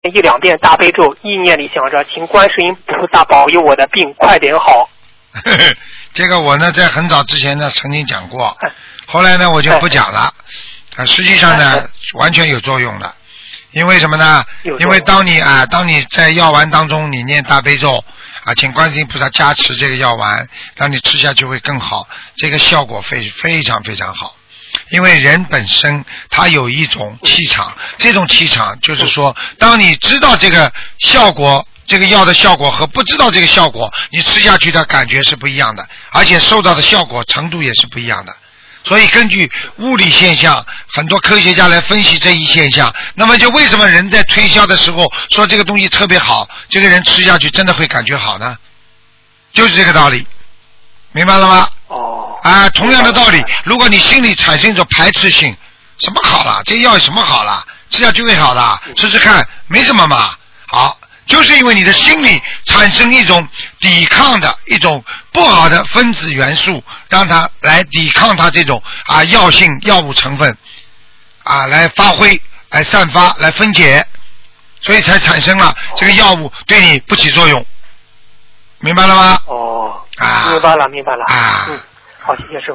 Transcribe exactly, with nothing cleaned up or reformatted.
一两遍大悲咒，意念里想着请观世音菩萨保佑我的病快点好。 这个我呢在很早之前呢曾经讲过，后来呢我就不讲了。啊，实际上呢完全有作用的，因为什么呢？因为当你啊，当你在药丸当中你念大悲咒啊，请观世音菩萨加持这个药丸，让你吃下去会更好，这个效果非非常非常好。因为人本身他有一种气场，这种气场就是说，当你知道这个效果，这个药的效果和不知道这个效果，你吃下去的感觉是不一样的，而且受到的效果程度也是不一样的。所以根据物理现象，很多科学家来分析这一现象，那么就为什么人在推销的时候说这个东西特别好，这个人吃下去真的会感觉好呢？就是这个道理，明白了吗？ 哦。 啊，同样的道理，如果你心里产生一种排斥性，什么好了，这药有什么好了，吃下去会好的，试试看，没什么嘛。好，就是因为你的心里产生一种抵抗的一种不好的分子元素，让它来抵抗它这种啊药性药物成分啊来发挥、来散发、来分解，所以才产生了这个药物对你不起作用，明白了吗？ 哦， 啊， 明白了，明白了。 啊， 嗯，好，谢谢师傅。